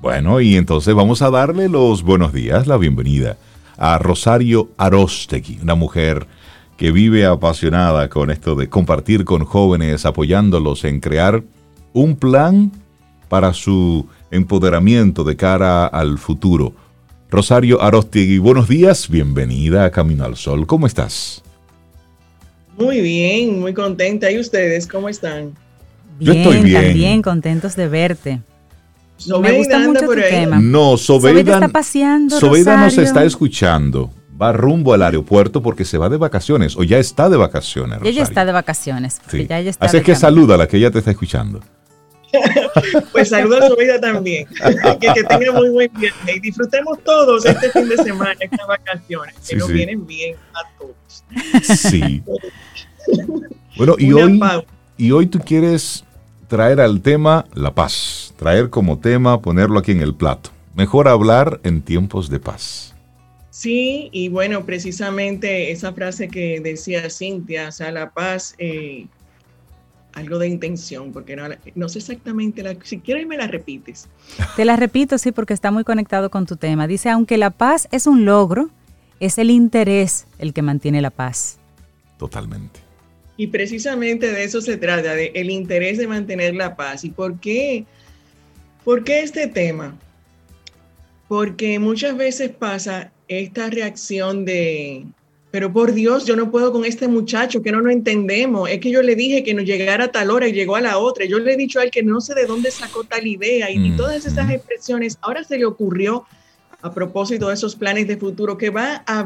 Bueno, y entonces vamos a darle los buenos días, la bienvenida a Rosario Aróstegui, una mujer que vive apasionada con esto de compartir con jóvenes, apoyándolos en crear un plan para su empoderamiento de cara al futuro. Rosario Aróstegui, buenos días, bienvenida a Camino al Sol. ¿Cómo estás? Muy bien, muy contenta. ¿Y ustedes cómo están? Yo estoy bien. También contentos de verte. Sobeida, me gusta mucho tu tema. No, Sobeida está paseando, Sobeida nos Rosario. está escuchando. Va rumbo al aeropuerto porque se va de vacaciones o ya está de vacaciones, Rosario. Ella está de vacaciones. Sí. Ya ella está Así es que salúdala, que ella te está escuchando. Pues saludo a Sobeida también. que tenga muy buen viernes y disfrutemos todos este fin de semana, estas vacaciones, que nos vienen bien a todos. Sí. Bueno, y hoy tú quieres traer al tema la paz, traer como tema, ponerlo aquí en el plato. Mejor hablar en tiempos de paz. Sí, y bueno, precisamente esa frase que decía Cintia, o sea, la paz, algo de intención, porque no sé exactamente, si quieres me la repites. Te la repito, sí, porque está muy conectado con tu tema. Dice, aunque la paz es un logro, es el interés el que mantiene la paz. Totalmente. Y precisamente de eso se trata, de el interés de mantener la paz. ¿Y por qué? ¿Por qué este tema? Porque muchas veces pasa esta reacción de, pero por Dios, yo no puedo con este muchacho, que no lo entendemos. Es que yo le dije que nos llegara a tal hora y llegó a la otra. Yo le he dicho a él que no sé de dónde sacó tal idea y todas esas expresiones. Ahora se le ocurrió, a propósito de esos planes de futuro, que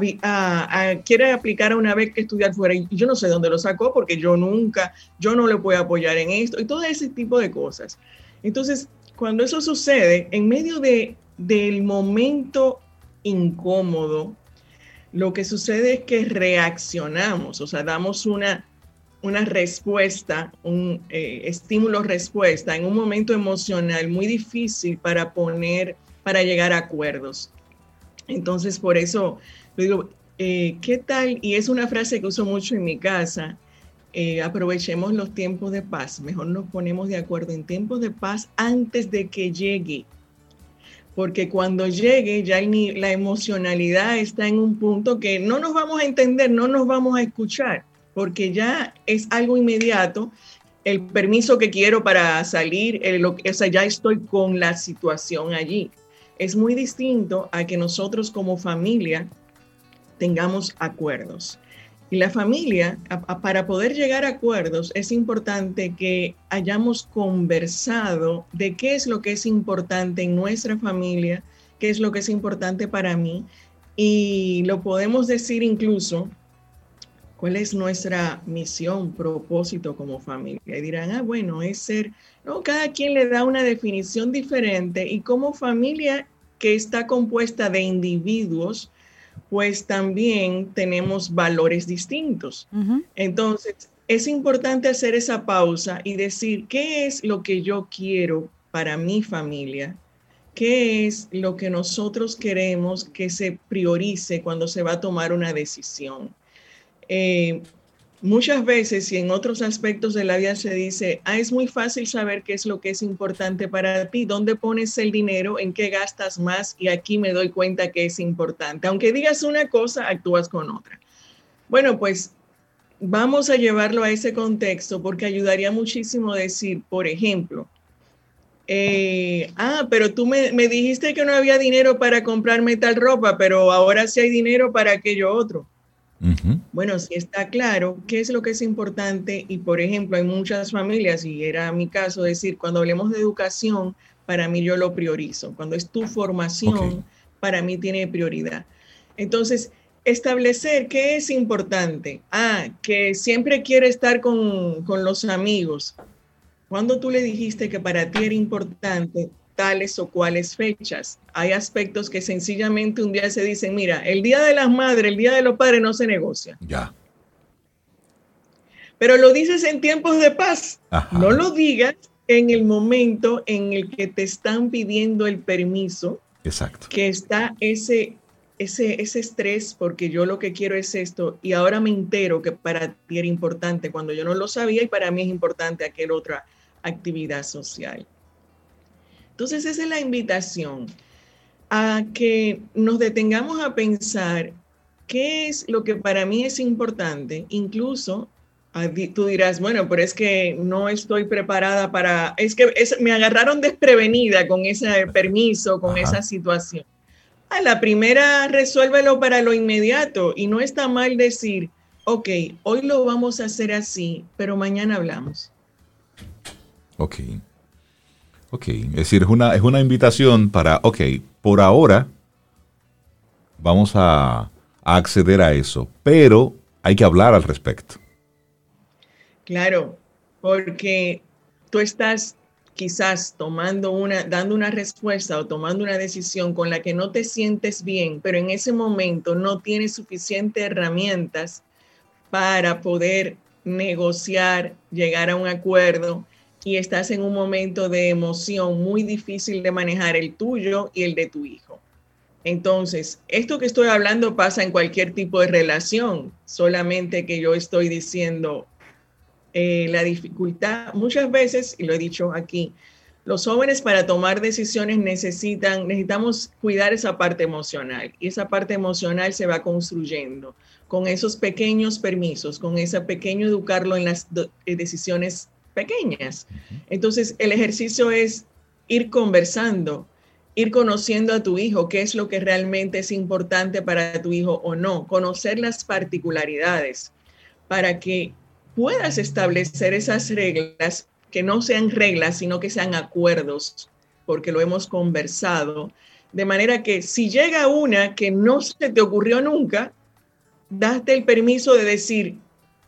quiere aplicar a una vez que estudiar fuera. Y yo no sé dónde lo sacó porque yo no le puedo apoyar en esto y todo ese tipo de cosas. Entonces, cuando eso sucede, en medio del momento incómodo, lo que sucede es que reaccionamos, o sea, damos una respuesta, un estímulo-respuesta en un momento emocional muy difícil para llegar a acuerdos. Entonces, por eso le digo, ¿qué tal? Y es una frase que uso mucho en mi casa, aprovechemos los tiempos de paz, mejor nos ponemos de acuerdo en tiempos de paz antes de que llegue, porque cuando llegue ya la emocionalidad está en un punto que no nos vamos a entender, no nos vamos a escuchar, porque ya es algo inmediato, el permiso que quiero para salir, o sea, ya estoy con la situación allí. Es muy distinto a que nosotros como familia tengamos acuerdos. Y la familia, para poder llegar a acuerdos, es importante que hayamos conversado de qué es lo que es importante en nuestra familia, qué es lo que es importante para mí, y lo podemos decir incluso cuál es nuestra misión, propósito como familia. Y dirán, bueno, es ser, no, cada quien le da una definición diferente y como familia que está compuesta de individuos, pues también tenemos valores distintos. Uh-huh. Entonces, es importante hacer esa pausa y decir, ¿qué es lo que yo quiero para mi familia? ¿Qué es lo que nosotros queremos que se priorice cuando se va a tomar una decisión? Muchas veces y en otros aspectos de la vida se dice, es muy fácil saber qué es lo que es importante para ti, dónde pones el dinero, en qué gastas más y aquí me doy cuenta que es importante. Aunque digas una cosa, actúas con otra. Bueno, pues vamos a llevarlo a ese contexto porque ayudaría muchísimo decir, por ejemplo, pero tú me dijiste que no había dinero para comprarme tal ropa, pero ahora sí hay dinero para aquello otro. Uh-huh. Bueno, sí está claro qué es lo que es importante y, por ejemplo, hay muchas familias, y era mi caso decir, cuando hablemos de educación, para mí yo lo priorizo. Cuando es tu formación, para mí tiene prioridad. Entonces, establecer qué es importante. Que siempre quiere estar con los amigos. Cuando tú le dijiste que para ti era importante tales o cuales fechas. Hay aspectos que sencillamente un día se dicen, mira, el Día de las Madres, el Día de los Padres no se negocia. Ya. Pero lo dices en tiempos de paz. Ajá. No lo digas en el momento en el que te están pidiendo el permiso. Exacto. Que está ese estrés, porque yo lo que quiero es esto, y ahora me entero que para ti era importante cuando yo no lo sabía y para mí es importante aquella otra actividad social. Entonces esa es la invitación a que nos detengamos a pensar qué es lo que para mí es importante. Incluso tú dirás, bueno, pero es que no estoy preparada para, me agarraron desprevenida con ese permiso, con esa situación. A la primera, resuélvelo para lo inmediato y no está mal decir, ok, hoy lo vamos a hacer así, pero mañana hablamos. Ok. Es decir, es una invitación para, ok, por ahora vamos a acceder a eso, pero hay que hablar al respecto. Claro, porque tú estás quizás dando una respuesta o tomando una decisión con la que no te sientes bien, pero en ese momento no tienes suficientes herramientas para poder negociar, llegar a un acuerdo y estás en un momento de emoción muy difícil de manejar, el tuyo y el de tu hijo. Entonces, esto que estoy hablando pasa en cualquier tipo de relación, solamente que yo estoy diciendo la dificultad, muchas veces, y lo he dicho aquí, los jóvenes para tomar decisiones necesitamos cuidar esa parte emocional, y esa parte emocional se va construyendo con esos pequeños permisos, con ese pequeño educarlo en las decisiones pequeñas. Entonces, el ejercicio es ir conversando, ir conociendo a tu hijo, qué es lo que realmente es importante para tu hijo o no, conocer las particularidades para que puedas establecer esas reglas, que no sean reglas, sino que sean acuerdos, porque lo hemos conversado, de manera que si llega una que no se te ocurrió nunca, date el permiso de decir,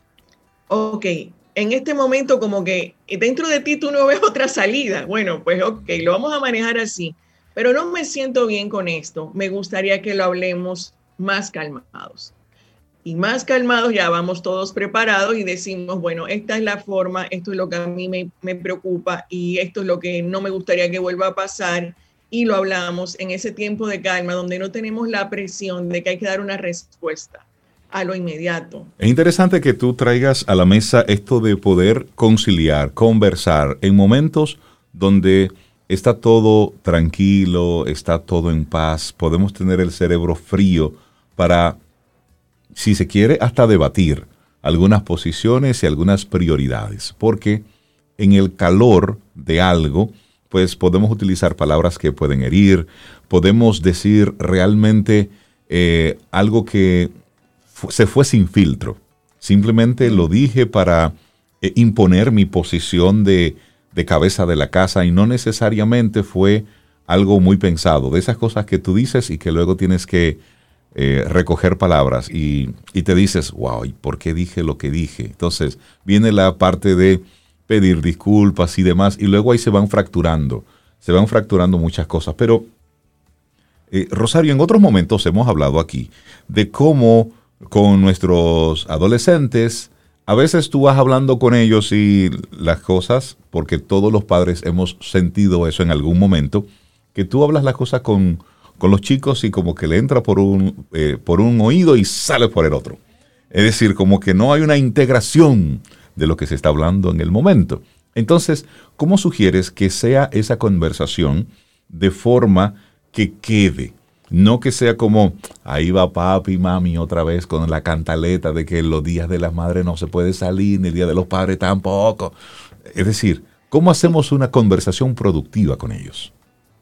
ok, en este momento como que dentro de ti tú no ves otra salida. Bueno, pues ok, lo vamos a manejar así, pero no me siento bien con esto. Me gustaría que lo hablemos más calmados. Y más calmados ya vamos todos preparados y decimos, bueno, esta es la forma, esto es lo que a mí me preocupa y esto es lo que no me gustaría que vuelva a pasar. Y lo hablamos en ese tiempo de calma donde no tenemos la presión de que hay que dar una respuesta a lo inmediato. Es interesante que tú traigas a la mesa esto de poder conciliar, conversar en momentos donde está todo tranquilo, está todo en paz, podemos tener el cerebro frío para, si se quiere, hasta debatir algunas posiciones y algunas prioridades, porque en el calor de algo, pues podemos utilizar palabras que pueden herir, podemos decir realmente algo que se fue sin filtro. Simplemente lo dije para imponer mi posición de cabeza de la casa y no necesariamente fue algo muy pensado. De esas cosas que tú dices y que luego tienes que recoger palabras y te dices, wow, ¿y por qué dije lo que dije? Entonces viene la parte de pedir disculpas y demás y luego ahí se van fracturando muchas cosas. Pero Rosario, en otros momentos hemos hablado aquí de cómo con nuestros adolescentes, a veces tú vas hablando con ellos y las cosas, porque todos los padres hemos sentido eso en algún momento, que tú hablas las cosas con los chicos y como que le entra por un oído y sale por el otro. Es decir, como que no hay una integración de lo que se está hablando en el momento. Entonces, ¿cómo sugieres que sea esa conversación de forma que quede? No que sea como, ahí va papi y mami otra vez con la cantaleta de que los días de las madres no se puede salir, ni el día de los padres tampoco. Es decir, ¿cómo hacemos una conversación productiva con ellos?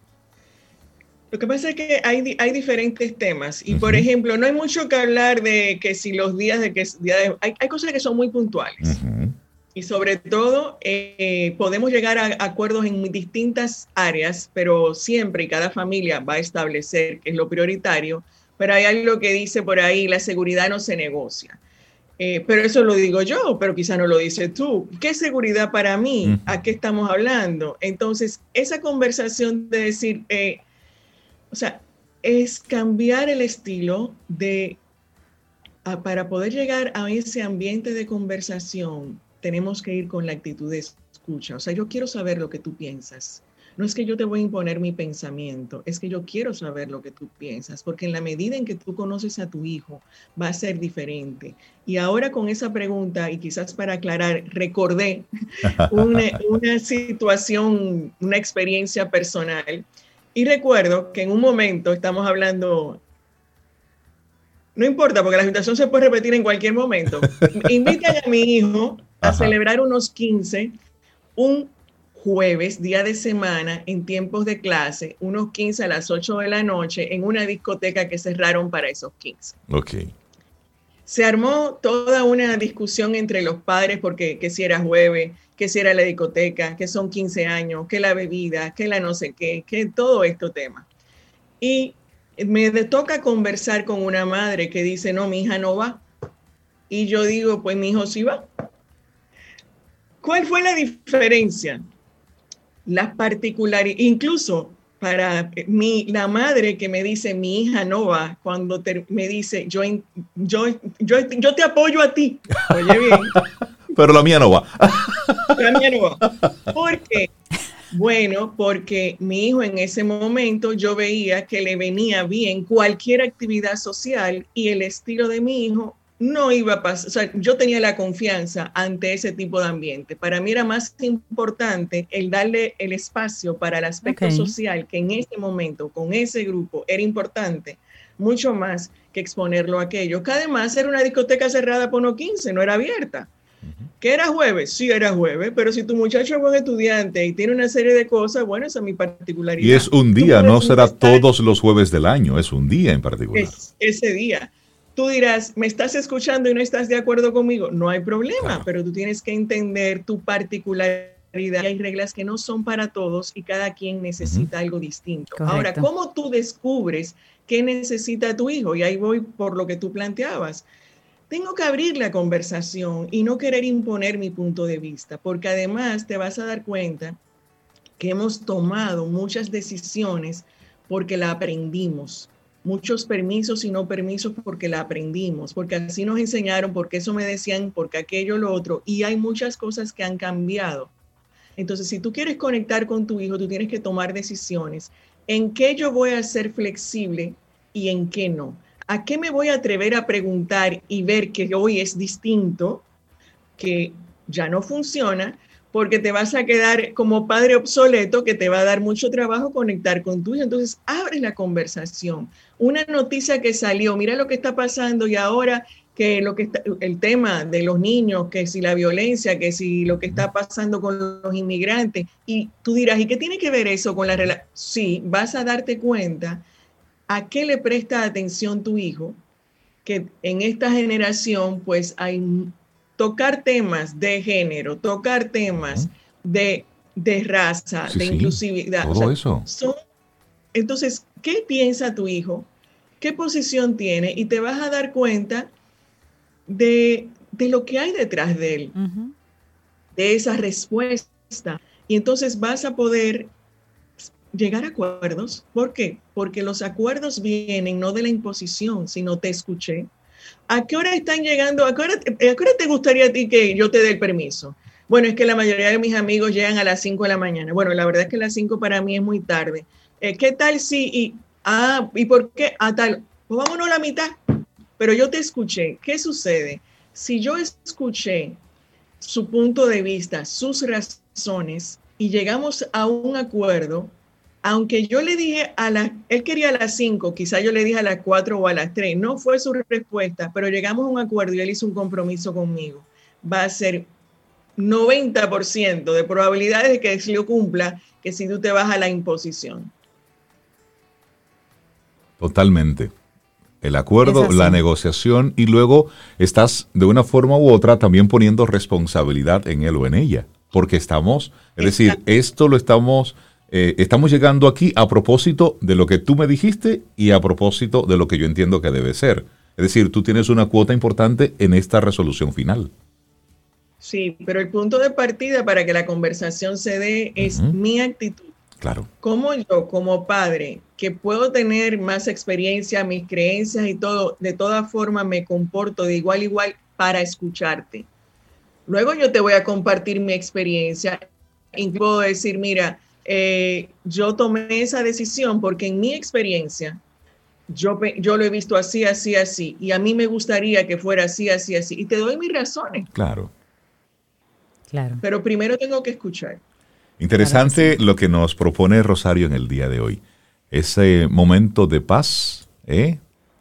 Lo que pasa es que hay diferentes temas y, por ejemplo, no hay mucho que hablar de que si los días hay cosas que son muy puntuales. Y sobre todo, podemos llegar a acuerdos en distintas áreas, pero siempre y cada familia va a establecer qué es lo prioritario. Pero hay algo que dice por ahí, la seguridad no se negocia. Pero eso lo digo yo, pero quizá no lo dices tú. ¿Qué seguridad para mí? ¿A qué estamos hablando? Entonces, esa conversación de decir, es cambiar el estilo para poder llegar a ese ambiente de conversación. Tenemos que ir con la actitud de escucha. O sea, yo quiero saber lo que tú piensas. No es que yo te voy a imponer mi pensamiento, es que yo quiero saber lo que tú piensas, porque en la medida en que tú conoces a tu hijo, va a ser diferente. Y ahora con esa pregunta, y quizás para aclarar, recordé una situación, una experiencia personal, y recuerdo que en un momento estamos hablando, no importa, porque la situación se puede repetir en cualquier momento. Invitan a mi hijo a celebrar unos 15, un jueves, día de semana, en tiempos de clase, unos 15 a las 8 de la noche, en una discoteca que cerraron para esos 15. Ok. Se armó toda una discusión entre los padres porque que si era jueves, que si era la discoteca, que son 15 años, que la bebida, que la no sé qué, que todo este tema. Y me toca conversar con una madre que dice, no, mi hija no va. Y yo digo, pues mi hijo sí va. ¿Cuál fue la diferencia? Las particularidades, incluso para la madre que me dice, mi hija no va, cuando me dice, yo te apoyo a ti. Oye bien. Pero la mía no va. La mía no va. ¿Por qué? Bueno, porque mi hijo en ese momento yo veía que le venía bien cualquier actividad social y el estilo de mi hijo no iba a pasar. O sea, yo tenía la confianza ante ese tipo de ambiente. Para mí era más importante el darle el espacio para el aspecto social, que en ese momento, con ese grupo, era importante, mucho más que exponerlo a aquello. Que además era una discoteca cerrada por unos 15, no era abierta. ¿Que era jueves? Sí, era jueves, pero si tu muchacho es buen estudiante y tiene una serie de cosas, bueno, esa es mi particularidad. Y es un día, no será todos los jueves del año, es un día en particular. Es ese día. Tú dirás, ¿me estás escuchando y no estás de acuerdo conmigo? No hay problema, claro, pero tú tienes que entender tu particularidad. Hay reglas que no son para todos y cada quien necesita algo distinto. Correcto. Ahora, ¿cómo tú descubres qué necesita tu hijo? Y ahí voy por lo que tú planteabas. Tengo que abrir la conversación y no querer imponer mi punto de vista, porque además te vas a dar cuenta que hemos tomado muchas decisiones porque la aprendimos. Muchos permisos y no permisos porque la aprendimos, porque así nos enseñaron, porque eso me decían, porque aquello, lo otro, y hay muchas cosas que han cambiado. Entonces, si tú quieres conectar con tu hijo, tú tienes que tomar decisiones. ¿En qué yo voy a ser flexible y en qué no? ¿A qué me voy a atrever a preguntar y ver que hoy es distinto, que ya no funciona? Porque te vas a quedar como padre obsoleto, que te va a dar mucho trabajo conectar con tu hijo. Entonces, abre la conversación. Una noticia que salió, mira lo que está pasando y ahora que el tema de los niños, que si la violencia, que si lo que está pasando con los inmigrantes. Y tú dirás, ¿y qué tiene que ver eso con la relación? Sí, vas a darte cuenta a qué le presta atención tu hijo, que en esta generación pues hay tocar temas de género, tocar temas de raza, de inclusividad. Todo eso. Entonces, ¿qué piensa tu hijo? ¿Qué posición tiene? Y te vas a dar cuenta de lo que hay detrás de él, de esa respuesta. Y entonces vas a poder llegar a acuerdos. ¿Por qué? Porque los acuerdos vienen no de la imposición, sino te escuché. ¿A qué hora están llegando? ¿A qué hora te gustaría a ti que yo te dé el permiso? Bueno, es que la mayoría de mis amigos llegan a las 5 de la mañana. Bueno, la verdad es que las 5 para mí es muy tarde. ¿Qué tal si? ¿Y por qué? Tal. Pues vámonos a la mitad. Pero yo te escuché. ¿Qué sucede? Si yo escuché su punto de vista, sus razones, y llegamos a un acuerdo, aunque yo le dije él quería a las 5, quizá yo le dije a las 4 o a las 3, no fue su respuesta, pero llegamos a un acuerdo y él hizo un compromiso conmigo. Va a ser 90% de probabilidades de que se lo cumpla que si tú te vas a la imposición. Totalmente. El acuerdo, la negociación, y luego estás de una forma u otra también poniendo responsabilidad en él o en ella, porque estamos, es decir, esto lo estamos llegando aquí a propósito de lo que tú me dijiste y a propósito de lo que yo entiendo que debe ser. Es decir, tú tienes una cuota importante en esta resolución final. Sí, pero el punto de partida para que la conversación se dé es mi actitud. Claro. Como yo, como padre, que puedo tener más experiencia, mis creencias y todo, de todas formas me comporto de igual a igual para escucharte. Luego yo te voy a compartir mi experiencia y puedo decir, mira, yo tomé esa decisión porque en mi experiencia, yo lo he visto así, así, así, y a mí me gustaría que fuera así, así, así, y te doy mis razones. Claro. Claro. Pero primero tengo que escuchar. Interesante Claro que sí. lo que nos propone Rosario en el día de hoy. Ese momento de paz, es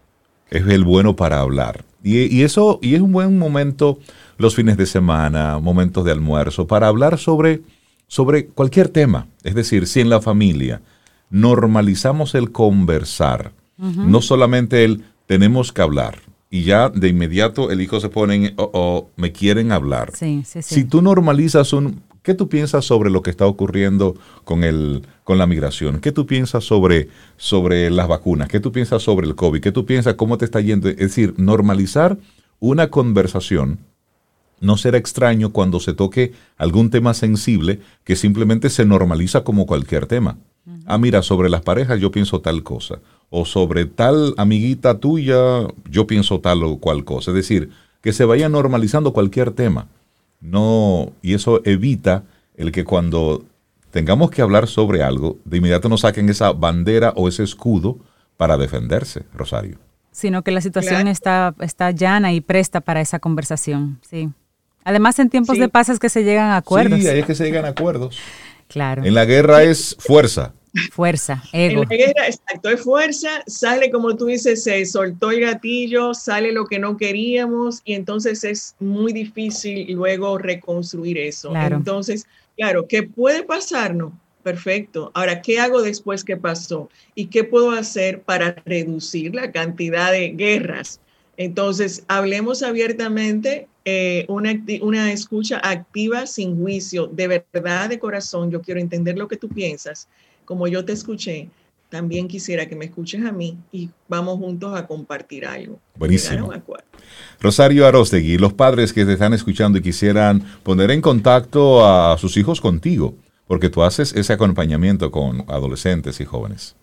el bueno para hablar. Y es un buen momento los fines de semana, momentos de almuerzo, para hablar sobre cualquier tema. Es decir, si en la familia normalizamos el conversar, no solamente el tenemos que hablar, y ya de inmediato el hijo se pone en, me quieren hablar. Sí, sí, sí. Si tú normalizas ¿qué tú piensas sobre lo que está ocurriendo con la migración? ¿Qué tú piensas sobre las vacunas? ¿Qué tú piensas sobre el COVID? ¿Qué tú piensas cómo te está yendo? Es decir, normalizar una conversación no será extraño cuando se toque algún tema sensible que simplemente se normaliza como cualquier tema. Ah, mira, sobre las parejas yo pienso tal cosa. O sobre tal amiguita tuya yo pienso tal o cual cosa. Es decir, que se vaya normalizando cualquier tema. No, y eso evita el que cuando tengamos que hablar sobre algo, de inmediato nos saquen esa bandera o ese escudo para defenderse, Rosario. Sino que la situación está llana y presta para esa conversación, sí. Además, en tiempos de paz es que se llegan a acuerdos. Sí, ahí es que se llegan a acuerdos. Claro. En la guerra es fuerza. Fuerza, ego. En la guerra, exacto, es fuerza, sale como tú dices, se soltó el gatillo, sale lo que no queríamos y entonces es muy difícil luego reconstruir eso. Claro. Entonces, claro, ¿qué puede pasarnos? Perfecto. Ahora, ¿qué hago después que pasó? ¿Y qué puedo hacer para reducir la cantidad de guerras? Entonces, hablemos abiertamente, una escucha activa sin juicio, de verdad, de corazón. Yo quiero entender lo que tú piensas. Como yo te escuché, también quisiera que me escuches a mí y vamos juntos a compartir algo. Buenísimo. Rosario Aróstegui, los padres que te están escuchando y quisieran poner en contacto a sus hijos contigo, porque tú haces ese acompañamiento con adolescentes y jóvenes.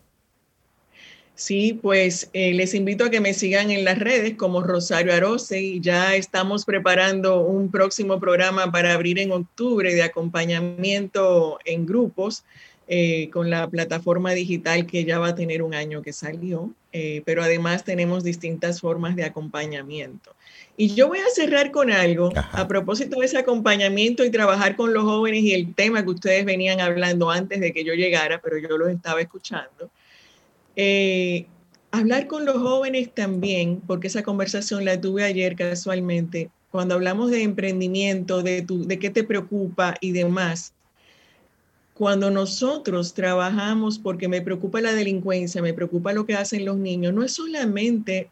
Sí, pues les invito a que me sigan en las redes como Rosario Aróstegui. Ya estamos preparando un próximo programa para abrir en octubre de acompañamiento en grupos. Con la plataforma digital que ya va a tener un año que salió, pero además tenemos distintas formas de acompañamiento. Y yo voy a cerrar con algo. Ajá. A propósito de ese acompañamiento y trabajar con los jóvenes y el tema que ustedes venían hablando antes de que yo llegara, pero yo los estaba escuchando. Hablar con los jóvenes también, porque esa conversación la tuve ayer casualmente, cuando hablamos de emprendimiento, de qué te preocupa y demás. Cuando nosotros trabajamos, porque me preocupa la delincuencia, me preocupa lo que hacen los niños, no es solamente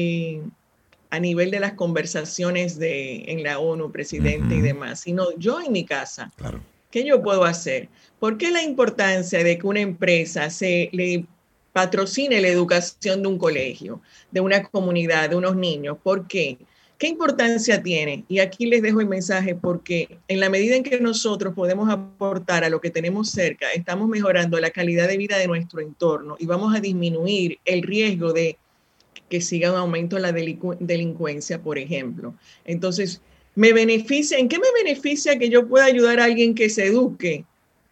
a nivel de las conversaciones en la ONU, presidente y demás, sino yo en mi casa. Claro. ¿Qué yo puedo hacer? ¿Por qué la importancia de que una empresa le patrocine la educación de un colegio, de una comunidad, de unos niños? ¿Por qué? ¿Qué importancia tiene? Y aquí les dejo el mensaje porque en la medida en que nosotros podemos aportar a lo que tenemos cerca, estamos mejorando la calidad de vida de nuestro entorno y vamos a disminuir el riesgo de que siga un aumento en la delincuencia, por ejemplo. Entonces, ¿en qué me beneficia que yo pueda ayudar a alguien que se eduque?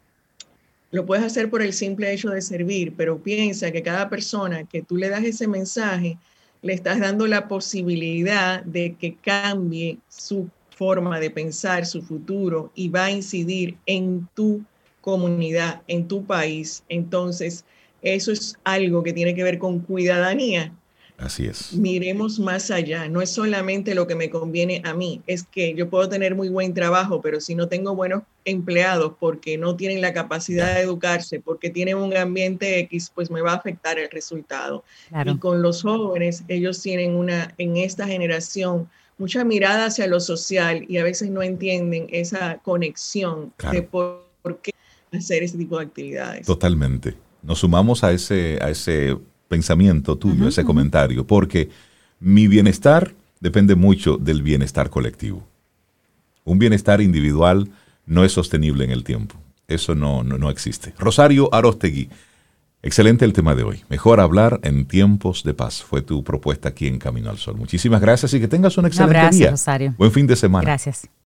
Lo puedes hacer por el simple hecho de servir, pero piensa que cada persona que tú le das ese mensaje, le estás dando la posibilidad de que cambie su forma de pensar, su futuro, y va a incidir en tu comunidad, en tu país. Entonces, eso es algo que tiene que ver con cuidadanía. Así es. Miremos más allá. No es solamente lo que me conviene a mí. Es que yo puedo tener muy buen trabajo, pero si no tengo buenos empleados porque no tienen la capacidad de educarse, porque tienen un ambiente X, pues me va a afectar el resultado. Claro. Y con los jóvenes, ellos tienen en esta generación, mucha mirada hacia lo social y a veces no entienden esa conexión de por qué hacer ese tipo de actividades. Totalmente. Nos sumamos a ese pensamiento tuyo, ese comentario, porque mi bienestar depende mucho del bienestar colectivo. Un bienestar individual no es sostenible en el tiempo. Eso no existe. Rosario Aróstegui, excelente el tema de hoy. Mejor hablar en tiempos de paz. Fue tu propuesta aquí en Camino al Sol. Muchísimas gracias y que tengas un excelente día. Rosario. Buen fin de semana. Gracias.